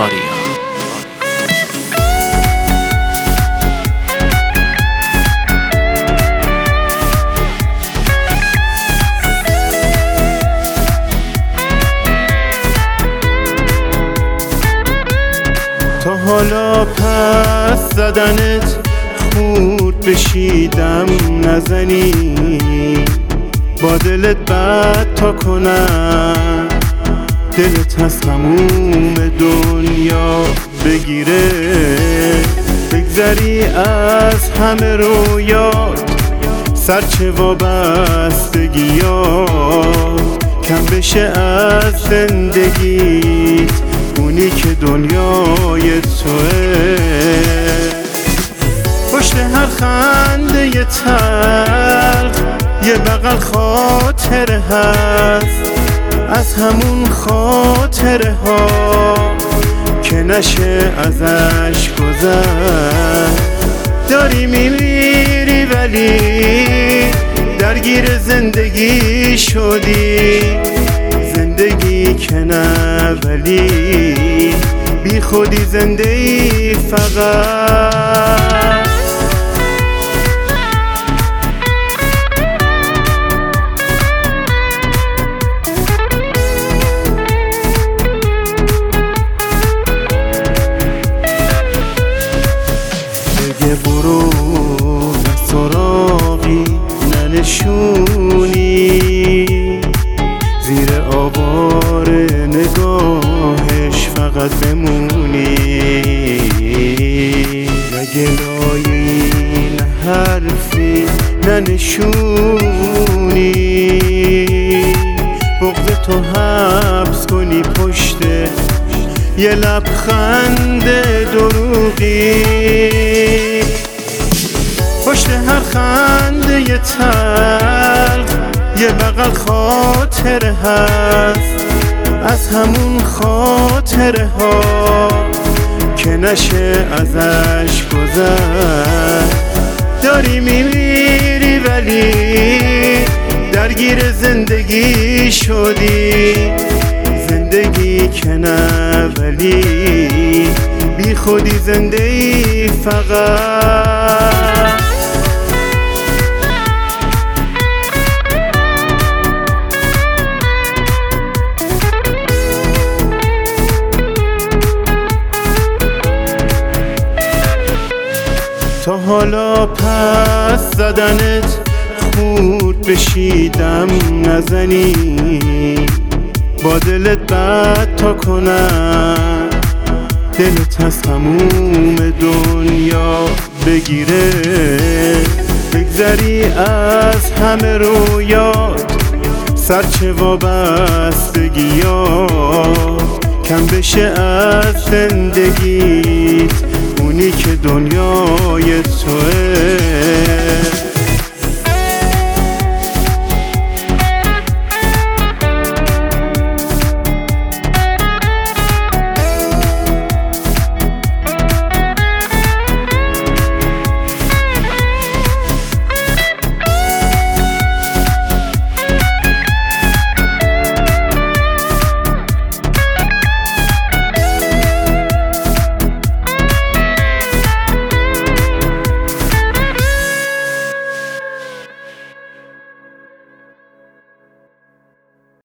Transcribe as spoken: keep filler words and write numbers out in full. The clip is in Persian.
آریا. تا حالا پس زدنت خورد بشیدم نزنی، با دلت بد تا کنم دلت از تموم دنیا بگیره، بگذری از همه رویات سرچه وابستگیات، کم بشه از زندگیت اونی که دنیای توه. پشت هر خنده یه تلخ یه بغل خاطره هست، از همون خاطره ها که نشه ازش گذشت. داری میمیری ولی درگیر زندگی شدی، زندگی که نه ولی بی خودی زنده ای فقط. بگه برو نه سراغی نه نشونی، زیر آوار نگاهش فقط بمونی، نه گلایی نه حرفی نه نشونی، بغض تو حبس کنی پشت یه لبخند دروغی. پشت هر خنده یه تلخ یه بغل خاطره هست، از همون خاطره ها که نشه ازش گذشت. داری میمیری ولی درگیر زندگی شدی، زندگی که نه ولی بی خودی زنده ای فقط. تا حالا پس زدنت خورد بشیدم نزنی، با دلت بد تا کنم دلت از تموم دنیا بگیره، بگذری از همه رویات سرچه وابستگیات، کم بشه از زندگیت اونی که دنیای توه.